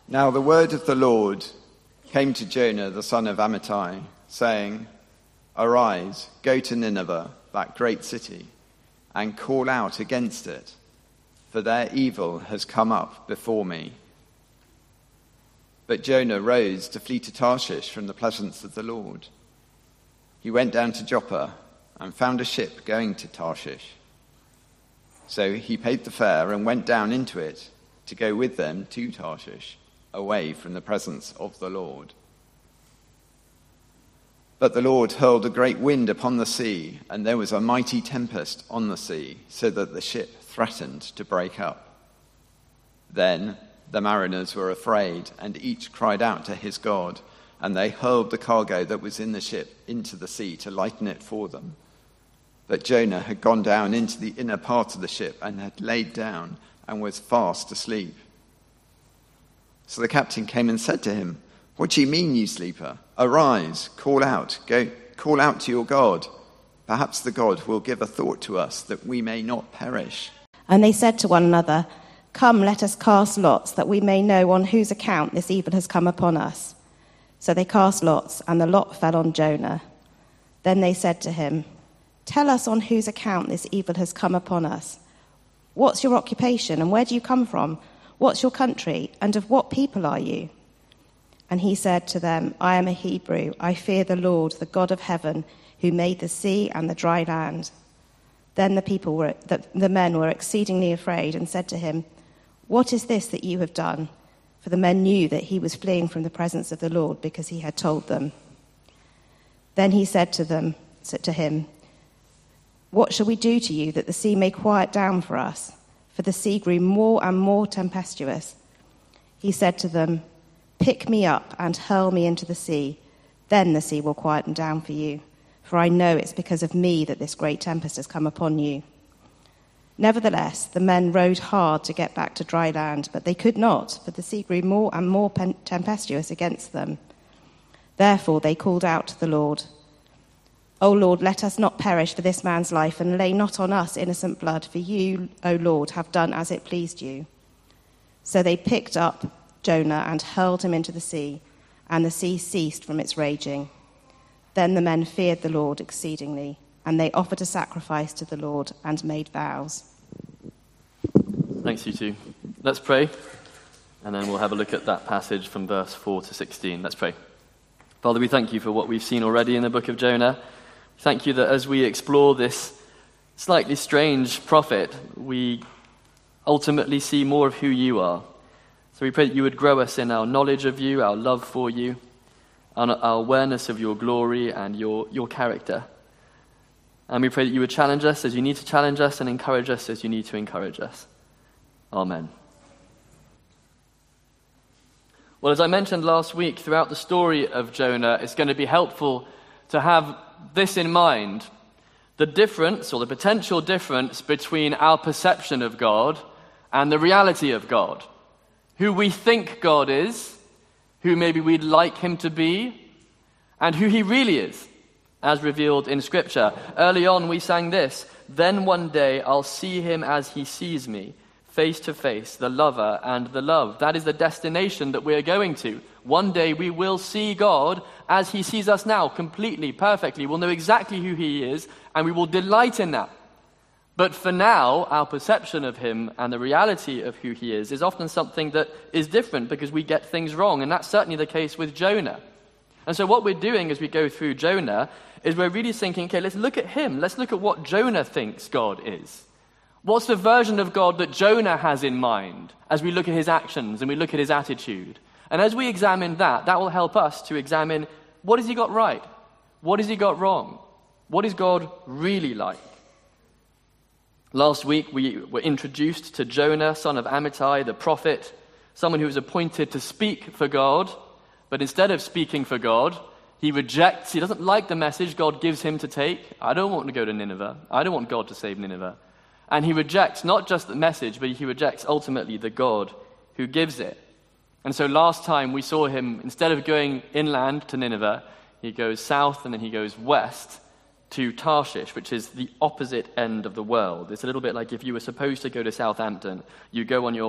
Now the word of the Lord came to Jonah, the son of Amittai, saying, "Arise, go to Nineveh, that great city, and call out against it, for their evil has come up before me." But Jonah rose to flee to Tarshish from the presence of the Lord. He went down to Joppa and found a ship going to Tarshish. So he paid the fare and went down into it to go with them to Tarshish, away from the presence of the Lord. But the Lord hurled a great wind upon the sea, and there was a mighty tempest on the sea, so that the ship threatened to break up. Then the mariners were afraid, and each cried out to his God, and they hurled the cargo that was in the ship into the sea to lighten it for them. But Jonah had gone down into the inner part of the ship and had laid down and was fast asleep. So the captain came and said to him, "What do you mean, you sleeper? Arise, call out to your God. Perhaps the God will give a thought to us that we may not perish." And they said to one another, "Come, let us cast lots, that we may know on whose account this evil has come upon us." So they cast lots, and the lot fell on Jonah. Then they said to him, "Tell us on whose account this evil has come upon us. What's your occupation, and where do you come from? What's your country, and of what people are you?" And he said to them, "I am a Hebrew. I fear the Lord, the God of heaven, who made the sea and the dry land." Then the men were exceedingly afraid and said to him, "What is this that you have done?" For the men knew that he was fleeing from the presence of the Lord, because he had told them. Then he said to him, "What shall we do to you that the sea may quiet down for us?" For the sea grew more and more tempestuous. He said to them, "Pick me up and hurl me into the sea. Then the sea will quieten down for you. For I know it's because of me that this great tempest has come upon you." Nevertheless, the men rowed hard to get back to dry land, but they could not, for the sea grew more and more tempestuous against them. Therefore they called out to the Lord, "O Lord, let us not perish for this man's life, and lay not on us innocent blood, for you, O Lord, have done as it pleased you." So they picked up Jonah and hurled him into the sea, and the sea ceased from its raging. Then the men feared the Lord exceedingly, and they offered a sacrifice to the Lord and made vows. Thanks, you two. Let's pray, and then we'll have a look at that passage from verse 4 to 16. Let's pray. Father, we thank you for what we've seen already in the book of Jonah. Thank you that as we explore this slightly strange prophet, we ultimately see more of who you are. So we pray that you would grow us in our knowledge of you, our love for you, and our awareness of your glory and your character. And we pray that you would challenge us as you need to challenge us and encourage us as you need to encourage us. Amen. Well, as I mentioned last week, throughout the story of Jonah, it's going to be helpful to have this in mind: the difference, or the potential difference, between our perception of God and the reality of God. Who we think God is, who maybe we'd like him to be, and who he really is, as revealed in Scripture. Early on we sang this: "Then one day I'll see him as he sees me, face to face, the lover and the loved." That is the destination that we're going to. One day we will see God as he sees us now, completely, perfectly. We'll know exactly who he is, and we will delight in that. But for now, our perception of him and the reality of who he is often something that is different, because we get things wrong, and that's certainly the case with Jonah. And so what we're doing as we go through Jonah is we're really thinking, okay, let's look at him. Let's look at what Jonah thinks God is. What's the version of God that Jonah has in mind as we look at his actions and we look at his attitude? And as we examine that will help us to examine, what has he got right? What has he got wrong? What is God really like? Last week we were introduced to Jonah, son of Amittai, the prophet, someone who was appointed to speak for God, but instead of speaking for God, he rejects, he doesn't like the message God gives him to take. I don't want to go to Nineveh. I don't want God to save Nineveh. And he rejects not just the message, but he rejects ultimately the God who gives it. And so last time we saw him, instead of going inland to Nineveh, he goes south and then he goes west to Tarshish, which is the opposite end of the world. It's a little bit like if you were supposed to go to Southampton, you go on your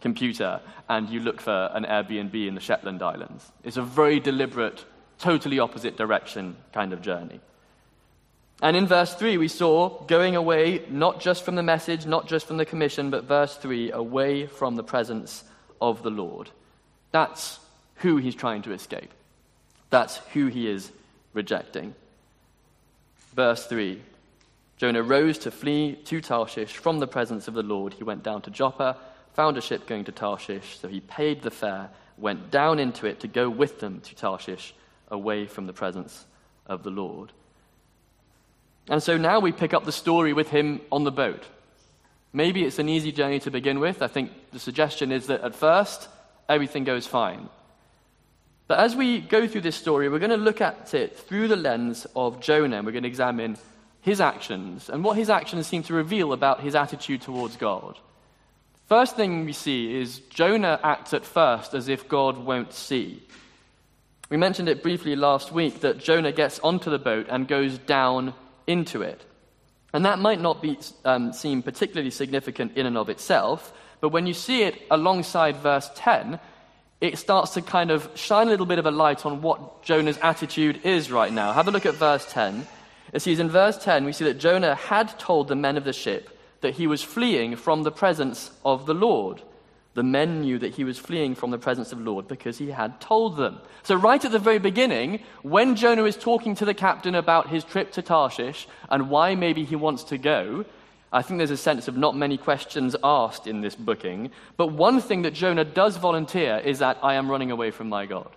computer and you look for an Airbnb in the Shetland Islands. It's a very deliberate, totally opposite direction kind of journey. And in verse 3, we saw going away not just from the message, not just from the commission, but verse 3, away from the presence of the Lord. That's who he's trying to escape. That's who he is rejecting. Verse 3, Jonah rose to flee to Tarshish from the presence of the Lord. He went down to Joppa, found a ship going to Tarshish, so he paid the fare, went down into it to go with them to Tarshish, away from the presence of the Lord. And so now we pick up the story with him on the boat. Maybe it's an easy journey to begin with. I think the suggestion is that at first, everything goes fine. But as we go through this story, we're going to look at it through the lens of Jonah, and we're going to examine his actions and what his actions seem to reveal about his attitude towards God. First thing we see is Jonah acts at first as if God won't see. We mentioned it briefly last week that Jonah gets onto the boat and goes down into it. And that might not seem particularly significant in and of itself, but when you see it alongside verse 10, it starts to kind of shine a little bit of a light on what Jonah's attitude is right now. Have a look at verse 10. It says in verse 10, we see that Jonah had told the men of the ship that he was fleeing from the presence of the Lord. The men knew that he was fleeing from the presence of the Lord because he had told them. So right at the very beginning, when Jonah is talking to the captain about his trip to Tarshish and why maybe he wants to go, I think there's a sense of not many questions asked in this booking. But one thing that Jonah does volunteer is that I am running away from my God.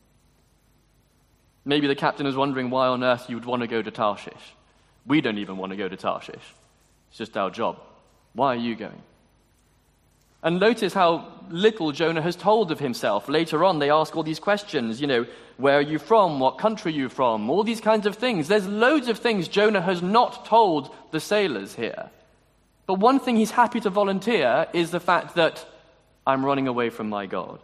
Maybe the captain is wondering why on earth you would want to go to Tarshish. We don't even want to go to Tarshish. It's just our job. Why are you going? And notice how little Jonah has told of himself. Later on, they ask all these questions, where are you from? What country are you from? All these kinds of things. There's loads of things Jonah has not told the sailors here. But one thing he's happy to volunteer is the fact that I'm running away from my God.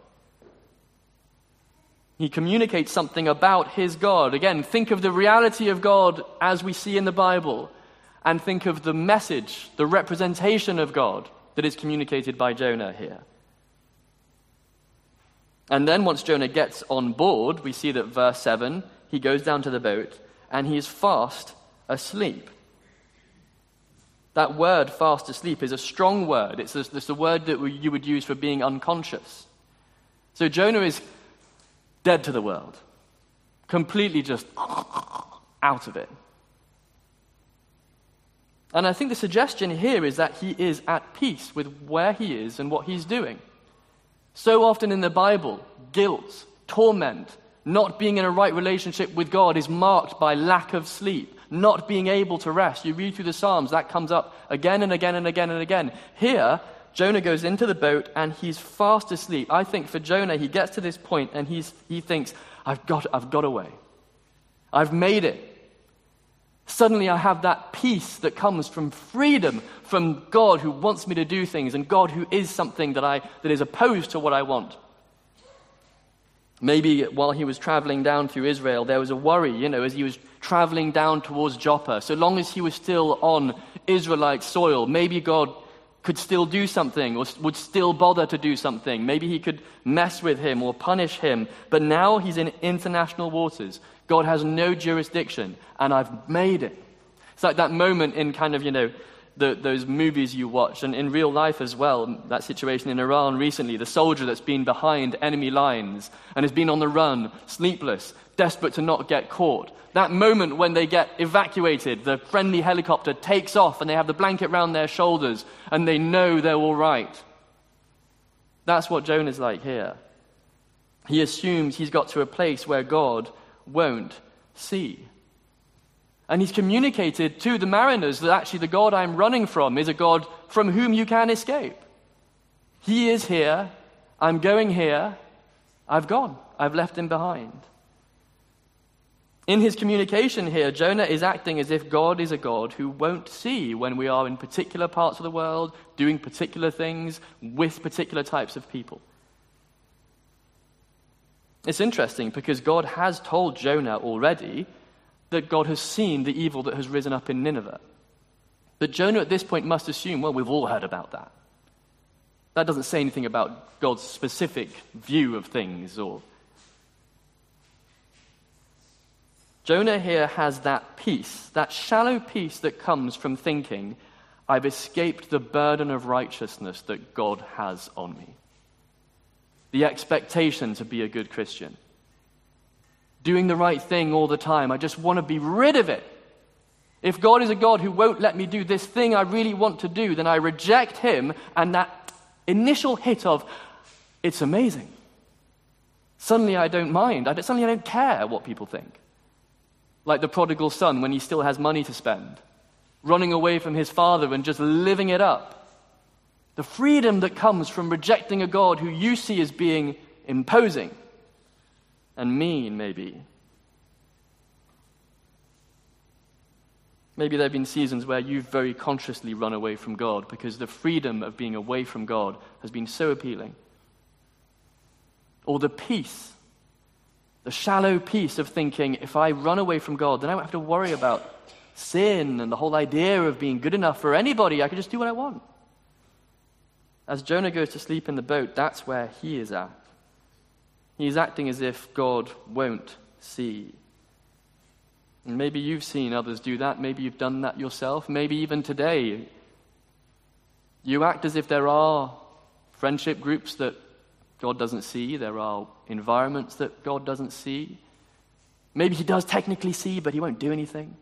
He communicates something about his God. Again, think of the reality of God as we see in the Bible, and think of the message, the representation of God that is communicated by Jonah here. And then once Jonah gets on board, we see that verse 7, he goes down to the boat and he is fast asleep. That word, fast asleep, is a strong word. It's the word that you would use for being unconscious. So Jonah is dead to the world, completely just out of it. And I think the suggestion here is that he is at peace with where he is and what he's doing. So often in the Bible, guilt, torment, not being in a right relationship with God is marked by lack of sleep, not being able to rest. You read through the Psalms, that comes up again and again and again and again. Here, Jonah goes into the boat and he's fast asleep. I think for Jonah, he gets to this point and he thinks, I've got away. I've made it. Suddenly I have that peace that comes from freedom from God who wants me to do things and God who is something that is opposed to what I want. Maybe while he was traveling down through Israel, there was a worry, as he was traveling down towards Joppa. So long as he was still on Israelite soil, maybe God could still do something or would still bother to do something. Maybe he could mess with him or punish him. But now he's in international waters. God has no jurisdiction, and I've made it. It's like that moment in kind of, those movies you watch, and in real life as well, that situation in Iran recently, the soldier that's been behind enemy lines and has been on the run, sleepless, desperate to not get caught. That moment when they get evacuated, the friendly helicopter takes off and they have the blanket round their shoulders and they know they're all right. That's what Jonah's like here. He assumes he's got to a place where God won't see. And he's communicated to the mariners that actually the God I'm running from is a God from whom you can escape. He is here. I'm going here. I've gone. I've left him behind. In his communication here, Jonah is acting as if God is a God who won't see when we are in particular parts of the world, doing particular things, with particular types of people. It's interesting because God has told Jonah already that God has seen the evil that has risen up in Nineveh. But Jonah at this point must assume, well, we've all heard about that. That doesn't say anything about God's specific view of things. Jonah here has that peace, that shallow peace that comes from thinking, I've escaped the burden of righteousness that God has on me. The expectation to be a good Christian. Doing the right thing all the time. I just want to be rid of it. If God is a God who won't let me do this thing I really want to do, then I reject him, and that initial hit of, it's amazing. Suddenly I don't mind. Suddenly I don't care what people think. Like the prodigal son when he still has money to spend. Running away from his father and just living it up. The freedom that comes from rejecting a God who you see as being imposing and mean, maybe. Maybe there have been seasons where you've very consciously run away from God because the freedom of being away from God has been so appealing. Or the peace, the shallow peace of thinking, if I run away from God, then I won't have to worry about sin and the whole idea of being good enough for anybody. I can just do what I want. As Jonah goes to sleep in the boat, that's where he is at. He is acting as if God won't see. And maybe you've seen others do that. Maybe you've done that yourself. Maybe even today, you act as if there are friendship groups that God doesn't see. There are environments that God doesn't see. Maybe he does technically see, but he won't do anything.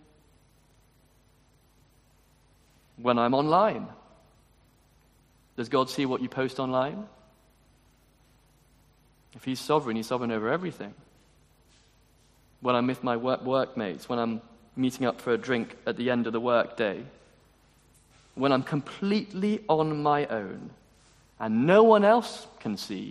When I'm online, does God see what you post online? If he's sovereign over everything. When I'm with my workmates, when I'm meeting up for a drink at the end of the workday, when I'm completely on my own and no one else can see,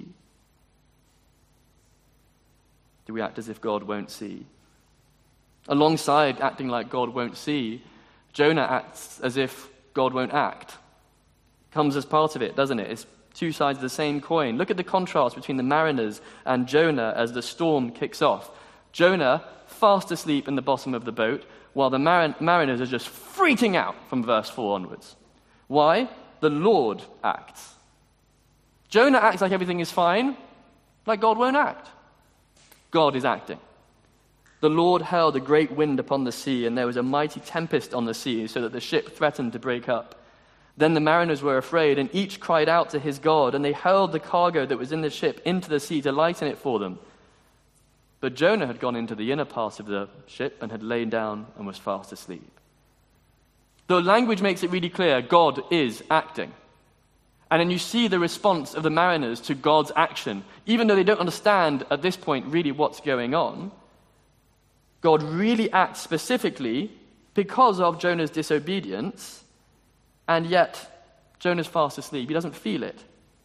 do we act as if God won't see? Alongside acting like God won't see, Jonah acts as if God won't act. Comes as part of it, doesn't it? It's two sides of the same coin. Look at the contrast between the mariners and Jonah as the storm kicks off. Jonah, fast asleep in the bottom of the boat, while the mariners are just freaking out from verse 4 onwards. Why? The Lord acts. Jonah acts like everything is fine, like God won't act. God is acting. The Lord hurled a great wind upon the sea, and there was a mighty tempest on the sea, so that the ship threatened to break up. Then the mariners were afraid, and each cried out to his God, and they hurled the cargo that was in the ship into the sea to lighten it for them. But Jonah had gone into the inner part of the ship and had lain down and was fast asleep. The language makes it really clear, God is acting. And then you see the response of the mariners to God's action. Even though they don't understand at this point really what's going on, God really acts specifically because of Jonah's disobedience, and yet Jonah's fast asleep. He doesn't feel it.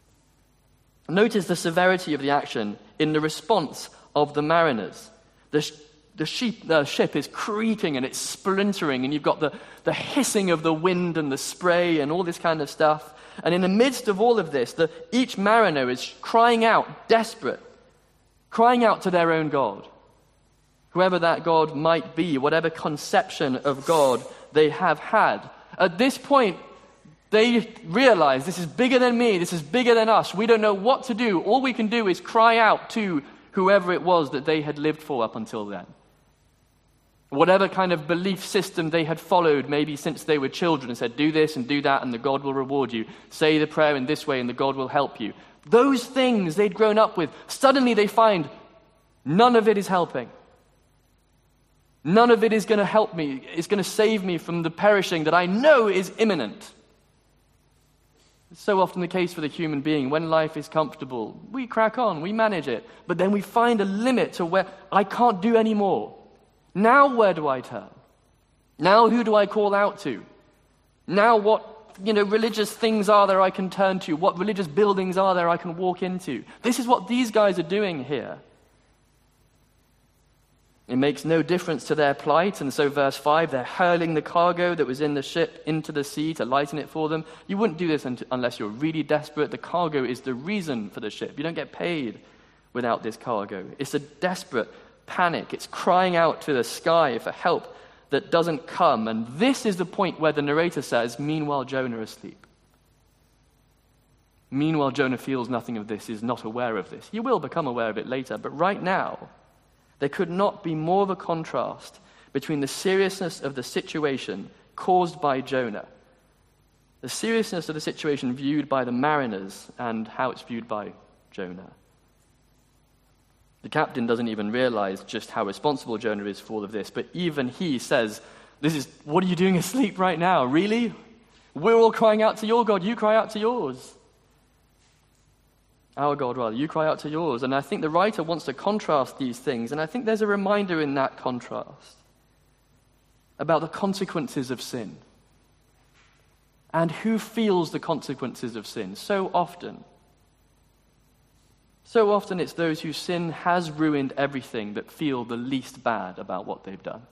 Notice the severity of the action in the response of the mariners. The ship is creaking and it's splintering, and you've got the hissing of the wind and the spray and all this kind of stuff. And in the midst of all of this, each mariner is crying out, desperate, crying out to their own God. Whoever that God might be, whatever conception of God they have had. At this point, they realize this is bigger than me, this is bigger than us. We don't know what to do. All we can do is cry out to whoever it was that they had lived for up until then. Whatever kind of belief system they had followed, maybe since they were children, and said, do this and do that and the God will reward you. Say the prayer in this way and the God will help you. Those things they'd grown up with, suddenly they find none of it is helping. None of it is going to help me. It's going to save me from the perishing that I know is imminent. It's so often the case for the human being. When life is comfortable, we crack on, we manage it. But then we find a limit to where I can't do any more. Now where do I turn? Now who do I call out to? Now what religious things are there I can turn to? What religious buildings are there I can walk into? This is what these guys are doing here. It makes no difference to their plight, and so verse 5, they're hurling the cargo that was in the ship into the sea to lighten it for them. You wouldn't do this unless you're really desperate. The cargo is the reason for the ship. You don't get paid without this cargo. It's a desperate panic. It's crying out to the sky for help that doesn't come. And this is the point where the narrator says, meanwhile Jonah is asleep. Meanwhile, Jonah feels nothing of this, is not aware of this. He will become aware of it later, but right now, there could not be more of a contrast between the seriousness of the situation caused by Jonah, the seriousness of the situation viewed by the mariners, and how it's viewed by Jonah. The captain doesn't even realize just how responsible Jonah is for all of this, but even he says, what are you doing asleep right now? Really? We're all crying out to your God, you cry out to yours. Our God, rather, you cry out to yours. And I think the writer wants to contrast these things, and I think there's a reminder in that contrast about the consequences of sin. And who feels the consequences of sin so often? So often it's those whose sin has ruined everything that feel the least bad about what they've done.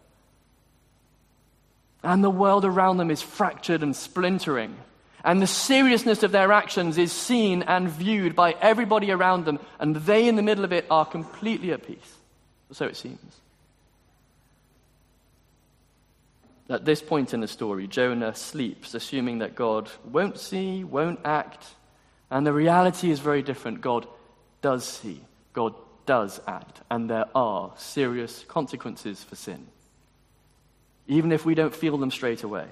And the world around them is fractured and splintering. And the seriousness of their actions is seen and viewed by everybody around them. And they in the middle of it are completely at peace. So it seems. At this point in the story, Jonah sleeps, assuming that God won't see, won't act. And the reality is very different. God does see. God does act. And there are serious consequences for sin, even if we don't feel them straight away.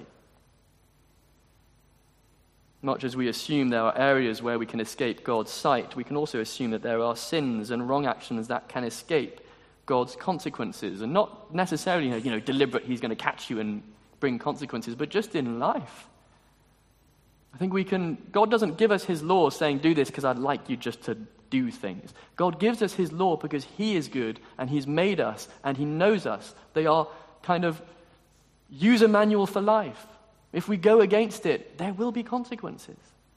Much as we assume there are areas where we can escape God's sight, we can also assume that there are sins and wrong actions that can escape God's consequences. And not necessarily, deliberate, he's going to catch you and bring consequences, but just in life. I think God doesn't give us his law saying, do this because I'd like you just to do things. God gives us his law because he is good and he's made us and he knows us. They are kind of user manual for life. If we go against it, there will be consequences.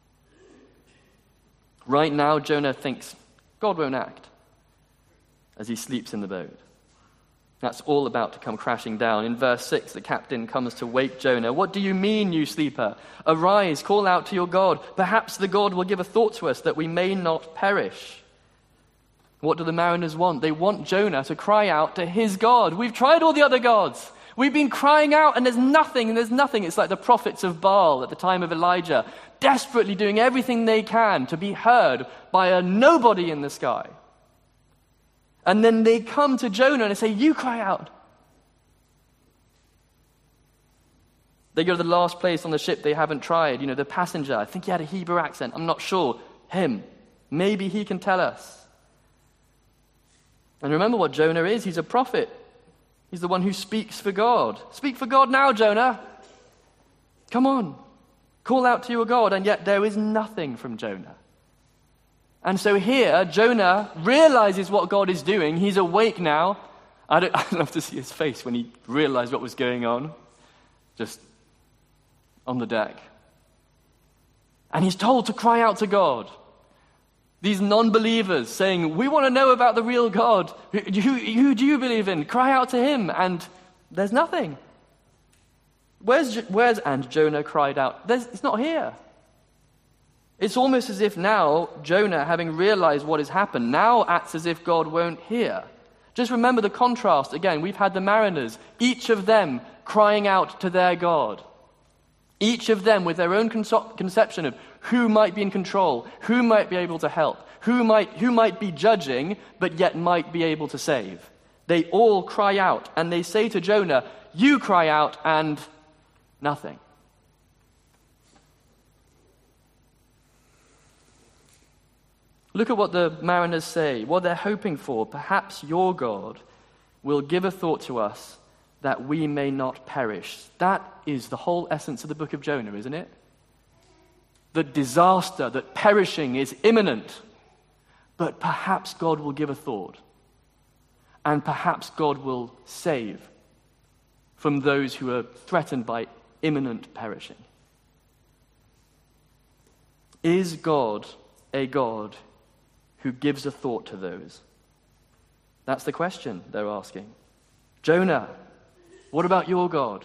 Right now, Jonah thinks God won't act as he sleeps in the boat. That's all about to come crashing down. In verse 6, the captain comes to wake Jonah. What do you mean, you sleeper? Arise, call out to your God. Perhaps the God will give a thought to us that we may not perish. What do the mariners want? They want Jonah to cry out to his God. We've tried all the other gods. We've been crying out and there's nothing. It's like the prophets of Baal at the time of Elijah, desperately doing everything they can to be heard by a nobody in the sky. And then they come to Jonah and say, you cry out. They go to the last place on the ship they haven't tried. The passenger. I think he had a Hebrew accent. I'm not sure. Him. Maybe he can tell us. And remember what Jonah is. He's a prophet. He's the one who speaks for God. Speak for God now, Jonah. Come on. Call out to your God. And yet there is nothing from Jonah. And so here, Jonah realizes what God is doing. He's awake now. I'd love to see his face when he realized what was going on. Just on the deck. And he's told to cry out to God. These non-believers saying, we want to know about the real God. Who do you believe in? Cry out to him. And there's nothing. And Jonah cried out, it's not here. It's almost as if now, Jonah, having realized what has happened, now acts as if God won't hear. Just remember the contrast. Again, we've had the mariners, each of them crying out to their God. Each of them with their own conception of who might be in control, who might be able to help, who might be judging, but yet might be able to save. They all cry out, and they say to Jonah, you cry out, and nothing. Look at what the mariners say, what they're hoping for. Perhaps your God will give a thought to us that we may not perish. That is the whole essence of the book of Jonah, isn't it? That disaster, that perishing is imminent. But perhaps God will give a thought. And perhaps God will save from those who are threatened by imminent perishing. Is God a God who gives a thought to those? That's the question they're asking. Jonah, what about your God?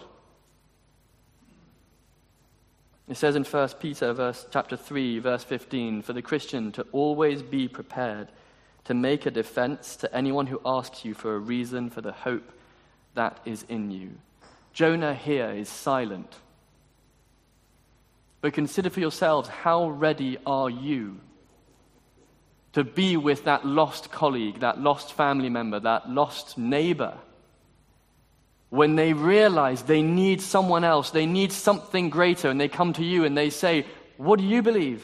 It says in 1 Peter chapter 3, verse 15, for the Christian to always be prepared to make a defense to anyone who asks you for a reason for the hope that is in you. Jonah here is silent. But consider for yourselves, how ready are you to be with that lost colleague, that lost family member, that lost neighbor, when they realize they need someone else, they need something greater, and they come to you and they say, what do you believe?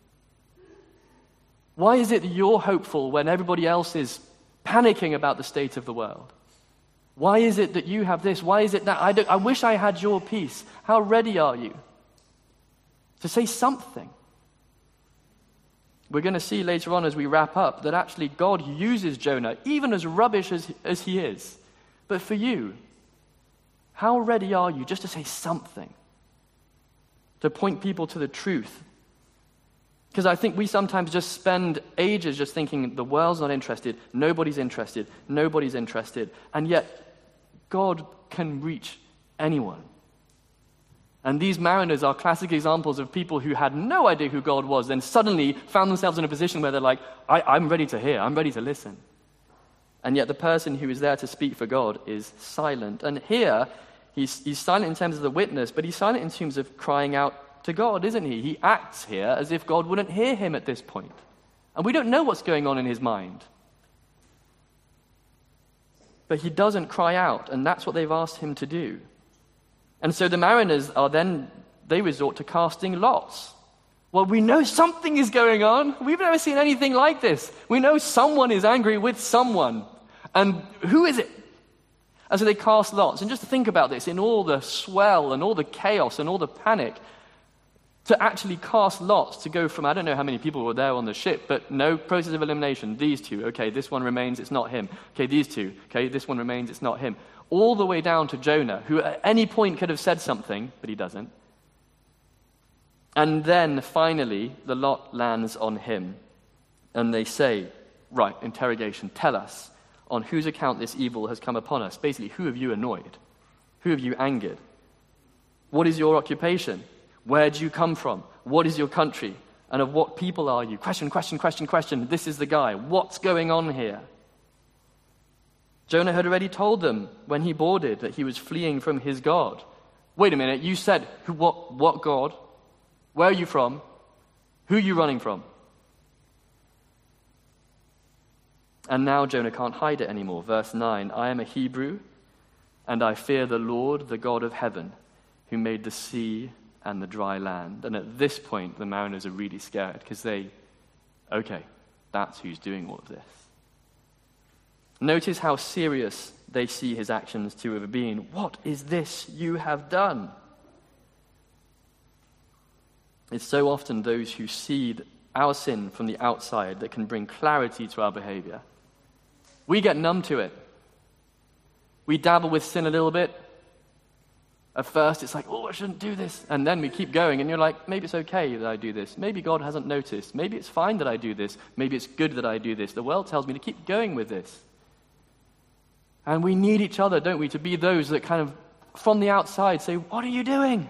Why is it that you're hopeful when everybody else is panicking about the state of the world? Why is it that you have this? Why is it that I wish I had your peace? How ready are you to say something? We're going to see later on as we wrap up that actually God uses Jonah, even as rubbish as he is. But for you, how ready are you just to say something? To point people to the truth? Because I think we sometimes just spend ages just thinking the world's not interested, nobody's interested, and yet God can reach anyone. And these mariners are classic examples of people who had no idea who God was, then suddenly found themselves in a position where they're like, I'm ready to hear, I'm ready to listen. And yet the person who is there to speak for God is silent. And here, he's silent in terms of the witness, but he's silent in terms of crying out to God, isn't he? He acts here as if God wouldn't hear him at this point. And we don't know what's going on in his mind. But he doesn't cry out, and that's what they've asked him to do. And so the mariners they resort to casting lots. Well, we know something is going on. We've never seen anything like this. We know someone is angry with someone. And who is it? And so they cast lots. And just think about this, in all the swell and all the chaos and all the panic, to actually cast lots to go from, I don't know how many people were there on the ship, but no process of elimination. These two, okay, this one remains, it's not him. Okay, these two, okay, this one remains, it's not him. All the way down to Jonah, who at any point could have said something, but he doesn't. And then finally, the lot lands on him. And they say, right, interrogation, tell us on whose account this evil has come upon us. Basically, who have you annoyed? Who have you angered? What is your occupation? Where do you come from? What is your country? And of what people are you? Question. This is the guy. What's going on here? Jonah had already told them when he boarded that he was fleeing from his God. Wait a minute, you said, what God? Where are you from? Who are you running from? And now Jonah can't hide it anymore. Verse 9, I am a Hebrew, and I fear the Lord, the God of heaven, who made the sea and the dry land. And at this point, the mariners are really scared because that's who's doing all of this. Notice how serious they see his actions to have been. What is this you have done? It's so often those who see our sin from the outside that can bring clarity to our behavior. We get numb to it. We dabble with sin a little bit. At first, it's like, I shouldn't do this. And then we keep going, and you're like, maybe it's okay that I do this. Maybe God hasn't noticed. Maybe it's fine that I do this. Maybe it's good that I do this. The world tells me to keep going with this. And we need each other, don't we, to be those that kind of, from the outside, say, what are you doing?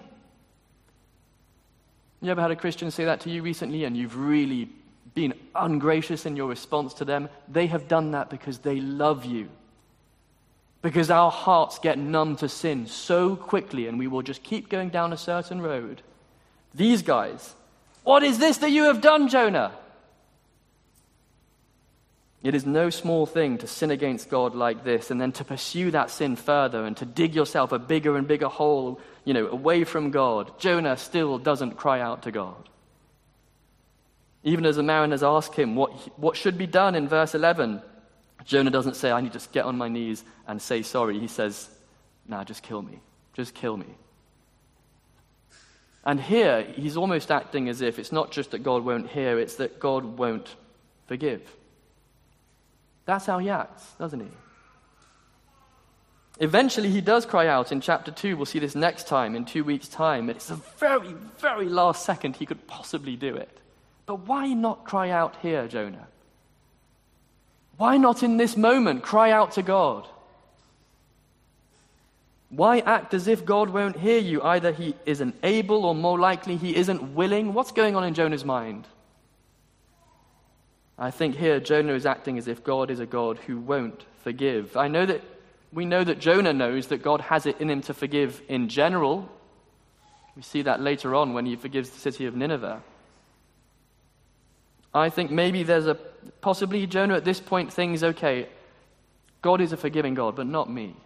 You ever had a Christian say that to you recently, and you've really been ungracious in your response to them? They have done that because they love you. Because our hearts get numb to sin so quickly, and we will just keep going down a certain road. These guys, what is this that you have done, Jonah? It is no small thing to sin against God like this, and then to pursue that sin further, and to dig yourself a bigger and bigger hole, away from God. Jonah still doesn't cry out to God. Even as the mariners ask him what should be done in verse 11, Jonah doesn't say, I need to get on my knees and say sorry. He says, just kill me. Just kill me. And here, he's almost acting as if it's not just that God won't hear, it's that God won't forgive. That's how he acts, doesn't he? Eventually, he does cry out in chapter 2. We'll see this next time, in 2 weeks' time. It's the very, very last second he could possibly do it. But why not cry out here, Jonah? Why not in this moment cry out to God? Why act as if God won't hear you? Either he isn't able, or more likely he isn't willing. What's going on in Jonah's mind? I think here Jonah is acting as if God is a God who won't forgive. We know that Jonah knows that God has it in him to forgive in general. We see that later on when he forgives the city of Nineveh. I think maybe possibly Jonah at this point thinks, okay, God is a forgiving God, but not me.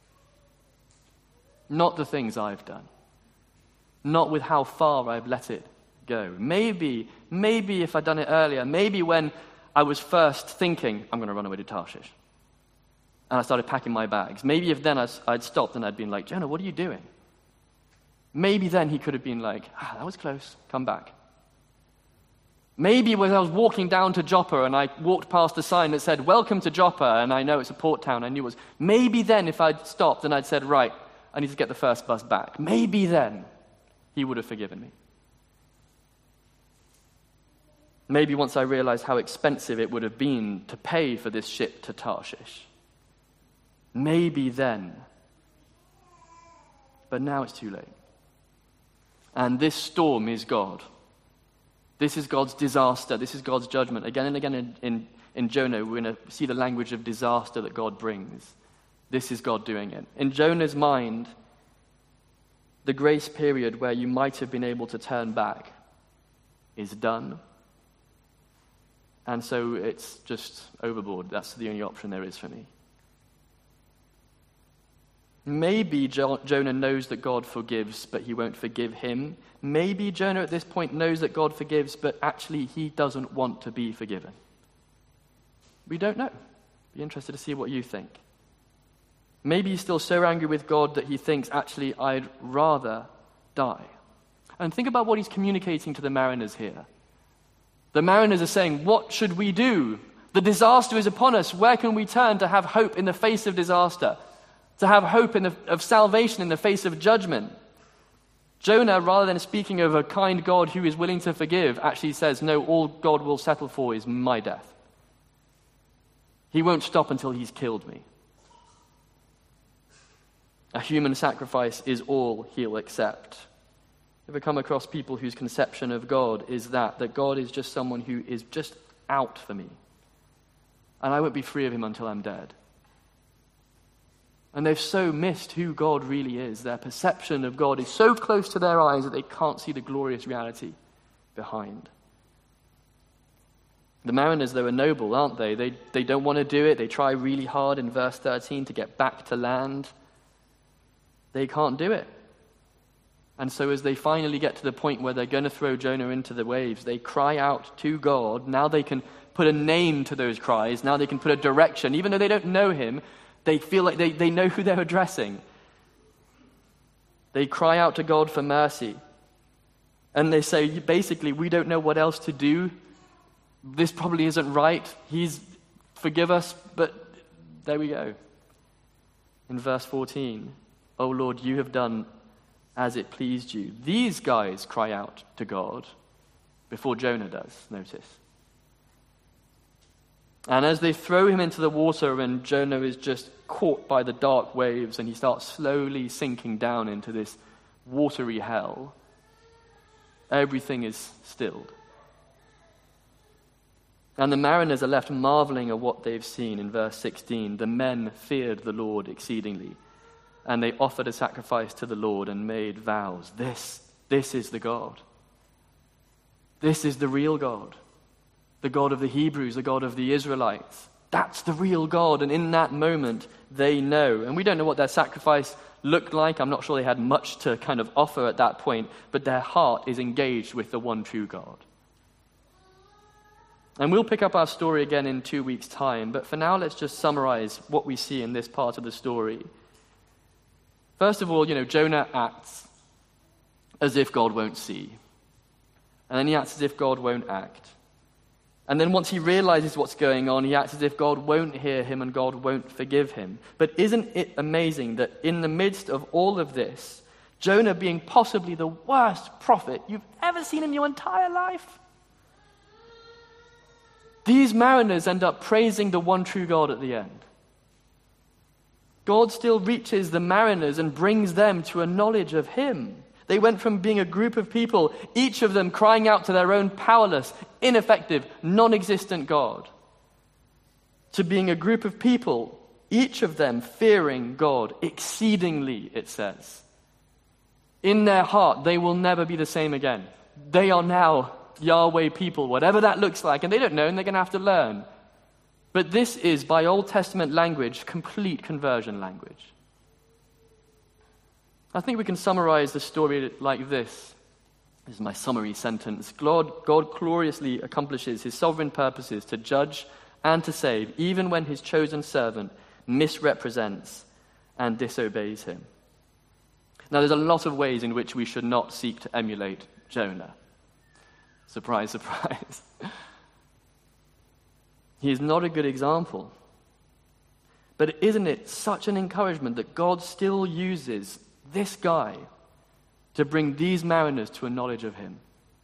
Not the things I've done. Not with how far I've let it go. Maybe if I'd done it earlier, maybe when I was first thinking, I'm going to run away to Tarshish, and I started packing my bags, maybe if then I'd stopped and I'd been like, Jonah, what are you doing? Maybe then he could have been like, that was close, come back. Maybe when I was walking down to Joppa and I walked past a sign that said, welcome to Joppa, and I know it's a port town, I knew it was, maybe then if I'd stopped and I'd said, right, I need to get the first bus back, maybe then he would have forgiven me. Maybe once I realized how expensive it would have been to pay for this ship to Tarshish. Maybe then. But now it's too late. And this storm is God. This is God's disaster. This is God's judgment. Again and again in Jonah, we're going to see the language of disaster that God brings. This is God doing it. In Jonah's mind, the grace period where you might have been able to turn back is done. And so it's just overboard. That's the only option there is for me. Maybe Jonah knows that God forgives, but he won't forgive him. Maybe Jonah at this point knows that God forgives, but actually he doesn't want to be forgiven. We don't know. Be interested to see what you think. Maybe he's still so angry with God that he thinks, actually, I'd rather die. And think about what he's communicating to the mariners here. The mariners are saying, what should we do? The disaster is upon us. Where can we turn to have hope in the face of disaster? To have hope of salvation in the face of judgment? Jonah, rather than speaking of a kind God who is willing to forgive, actually says, no, all God will settle for is my death. He won't stop until he's killed me. A human sacrifice is all he'll accept. Ever come across people whose conception of God is that God is just someone who is just out for me, and I won't be free of him until I'm dead? And they've so missed who God really is. Their perception of God is so close to their eyes that they can't see the glorious reality behind. The mariners, though, are noble, aren't they? They don't want to do it. They try really hard in verse 13 to get back to land. They can't do it. And so as they finally get to the point where they're going to throw Jonah into the waves, they cry out to God. Now they can put a name to those cries. Now they can put a direction. Even though they don't know him, they feel like they know who they're addressing. They cry out to God for mercy. And they say, basically, we don't know what else to do. This probably isn't right. Forgive us, but there we go. In verse 14, O Lord, you have done as it pleased you. These guys cry out to God before Jonah does, notice. And as they throw him into the water and Jonah is just caught by the dark waves and he starts slowly sinking down into this watery hell, everything is stilled. And the mariners are left marveling at what they've seen. In verse 16, the men feared the Lord exceedingly, and they offered a sacrifice to the Lord and made vows. This is the God. This is the real God. The God of the Hebrews, the God of the Israelites. That's the real God. And in that moment, they know. And we don't know what their sacrifice looked like. I'm not sure they had much to kind of offer at that point. But their heart is engaged with the one true God. And we'll pick up our story again in 2 weeks' time. But for now, let's just summarize what we see in this part of the story. First of all, Jonah acts as if God won't see. And then he acts as if God won't act. And then once he realizes what's going on, he acts as if God won't hear him and God won't forgive him. But isn't it amazing that in the midst of all of this, Jonah being possibly the worst prophet you've ever seen in your entire life, these mariners end up praising the one true God at the end. God still reaches the mariners and brings them to a knowledge of him. They went from being a group of people, each of them crying out to their own powerless, ineffective, non-existent God, to being a group of people, each of them fearing God exceedingly, it says. In their heart, they will never be the same again. They are now Yahweh people, whatever that looks like, and they don't know, and they're going to have to learn. But this is, by Old Testament language, complete conversion language. I think we can summarize the story like this. This is my summary sentence. God gloriously accomplishes his sovereign purposes to judge and to save, even when his chosen servant misrepresents and disobeys him. Now, there's a lot of ways in which we should not seek to emulate Jonah. Surprise, surprise. He is not a good example. But isn't it such an encouragement that God still uses this guy to bring these mariners to a knowledge of him?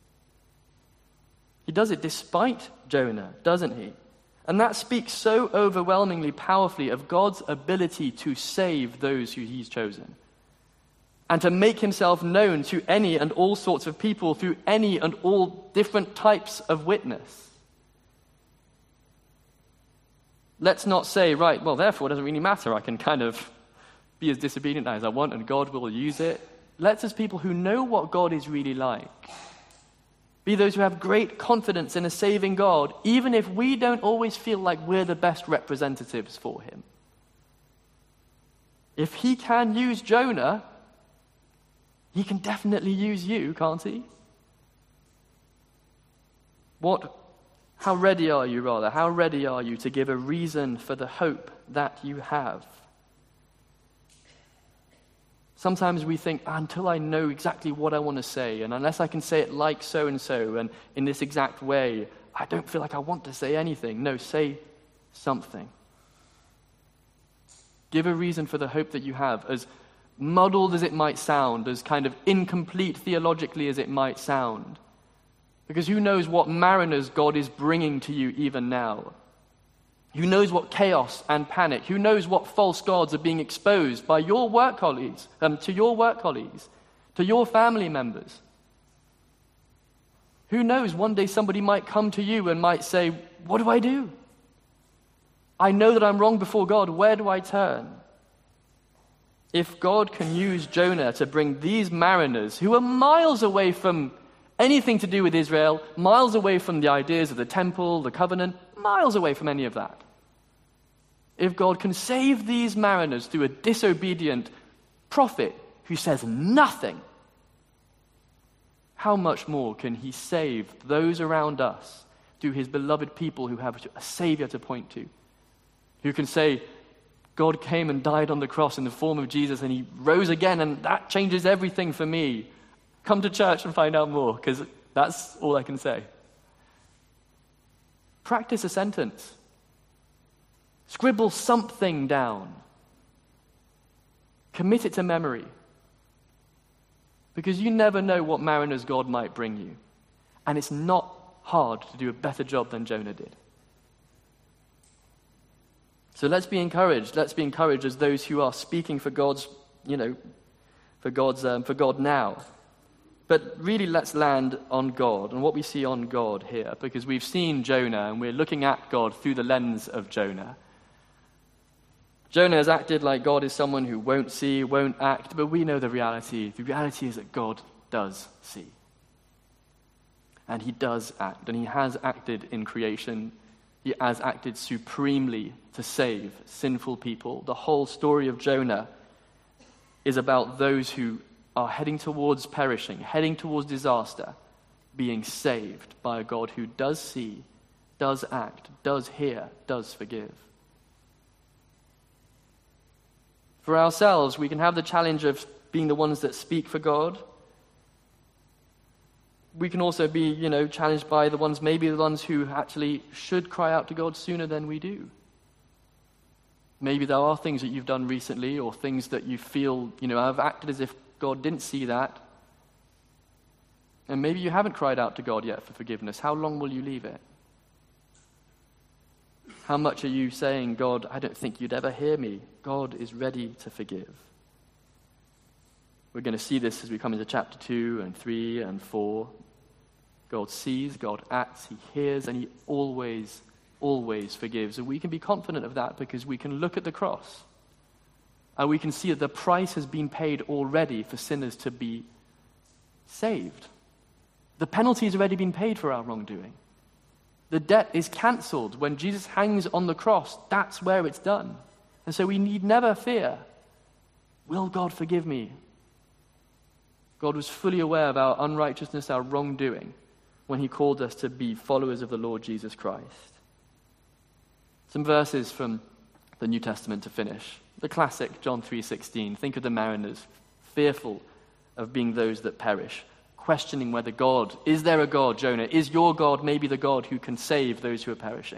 He does it despite Jonah, doesn't he? And that speaks so overwhelmingly powerfully of God's ability to save those who he's chosen, and to make himself known to any and all sorts of people through any and all different types of witness. Let's not say, right, well, therefore it doesn't really matter. I can kind of be as disobedient as I want and God will use it. Let's, as people who know what God is really like, be those who have great confidence in a saving God, even if we don't always feel like we're the best representatives for him. If he can use Jonah, he can definitely use you, can't he? How ready are you to give a reason for the hope that you have? Sometimes we think, until I know exactly what I want to say, and unless I can say it like so-and-so and in this exact way, I don't feel like I want to say anything. No, say something. Give a reason for the hope that you have, as muddled as it might sound, as kind of incomplete theologically as it might sound. Because who knows what mariners God is bringing to you even now? Who knows what chaos and panic? Who knows what false gods are being exposed by your work colleagues, to your family members? Who knows, one day somebody might come to you and might say, what do I do? I know that I'm wrong before God. Where do I turn? If God can use Jonah to bring these mariners who are miles away from anything to do with Israel, miles away from the ideas of the temple, the covenant, miles away from any of that. If God can save these mariners through a disobedient prophet who says nothing, how much more can he save those around us through his beloved people who have a Savior to point to? Who can say, God came and died on the cross in the form of Jesus and he rose again and that changes everything for me. Come to church and find out more, because that's all I can say. Practice a sentence. Scribble something down. Commit it to memory. Because you never know what mariners God might bring you. And it's not hard to do a better job than Jonah did. So let's be encouraged. Let's be encouraged as those who are speaking for God's, for God now. But really, let's land on God and what we see on God here, because we've seen Jonah and we're looking at God through the lens of Jonah. Jonah has acted like God is someone who won't see, won't act, but we know the reality. The reality is that God does see. And he does act, and he has acted in creation. He has acted supremely to save sinful people. The whole story of Jonah is about those who are heading towards perishing, heading towards disaster, being saved by a God who does see, does act, does hear, does forgive. For ourselves, we can have the challenge of being the ones that speak for God. We can also be, challenged by the ones who actually should cry out to God sooner than we do. Maybe there are things that you've done recently or things that you feel, I've acted as if God didn't see that. And maybe you haven't cried out to God yet for forgiveness. How long will you leave it? How much are you saying, God, I don't think you'd ever hear me? God is ready to forgive. We're going to see this as we come into chapter 2 and 3 and 4. God sees, God acts, he hears, and he always, always forgives. And we can be confident of that because we can look at the cross And we can see that the price has been paid already for sinners to be saved. The penalty has already been paid for our wrongdoing. The debt is cancelled. When Jesus hangs on the cross, that's where it's done. And so we need never fear, will God forgive me? God was fully aware of our unrighteousness, our wrongdoing, when he called us to be followers of the Lord Jesus Christ. Some verses from the New Testament to finish. The classic John 3:16. Think of the mariners, fearful of being those that perish, questioning whether God, is there a God, Jonah? Is your God maybe the God who can save those who are perishing?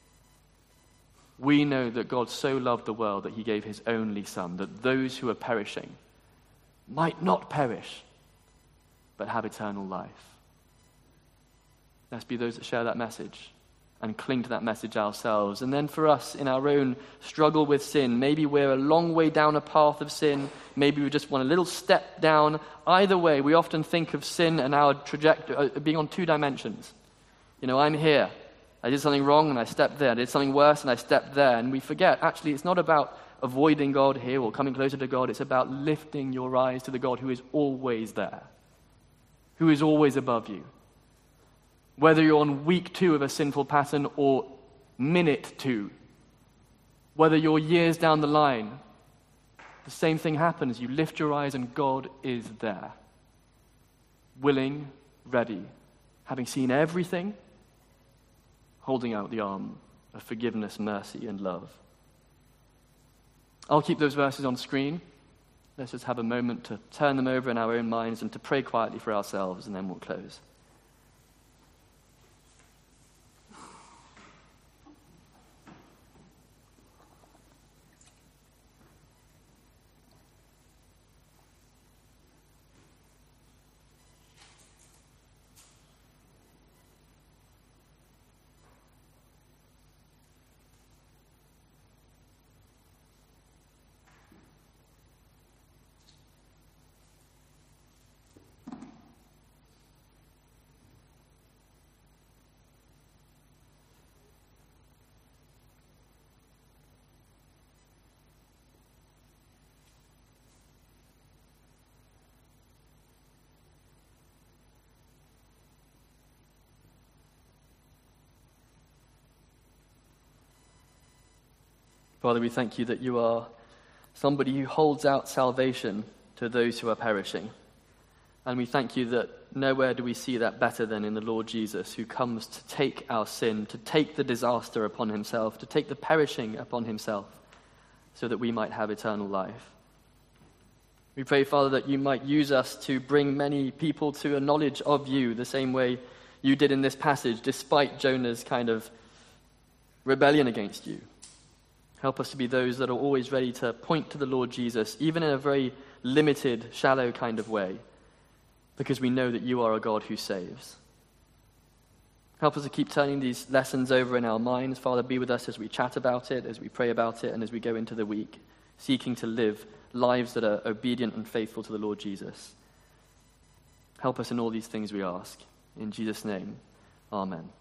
We know that God so loved the world that he gave his only Son, that those who are perishing might not perish, but have eternal life. Let's be those that share that message and cling to that message ourselves. And then for us, in our own struggle with sin, maybe we're a long way down a path of sin, maybe we just want a little step down. Either way, we often think of sin and our trajectory being on two dimensions. I'm here. I did something wrong and I stepped there. I did something worse and I stepped there. And we forget, actually, it's not about avoiding God here or coming closer to God. It's about lifting your eyes to the God who is always there, who is always above you. Whether you're on week 2 of a sinful pattern or minute 2, whether you're years down the line, the same thing happens. You lift your eyes and God is there, willing, ready, having seen everything, holding out the arm of forgiveness, mercy, and love. I'll keep those verses on screen. Let's just have a moment to turn them over in our own minds and to pray quietly for ourselves, and then we'll close. Father, we thank you that you are somebody who holds out salvation to those who are perishing. And we thank you that nowhere do we see that better than in the Lord Jesus, who comes to take our sin, to take the disaster upon himself, to take the perishing upon himself, so that we might have eternal life. We pray, Father, that you might use us to bring many people to a knowledge of you, the same way you did in this passage, despite Jonah's kind of rebellion against you. Help us to be those that are always ready to point to the Lord Jesus, even in a very limited, shallow kind of way, because we know that you are a God who saves. Help us to keep turning these lessons over in our minds. Father, be with us as we chat about it, as we pray about it, and as we go into the week, seeking to live lives that are obedient and faithful to the Lord Jesus. Help us in all these things we ask. In Jesus' name, amen.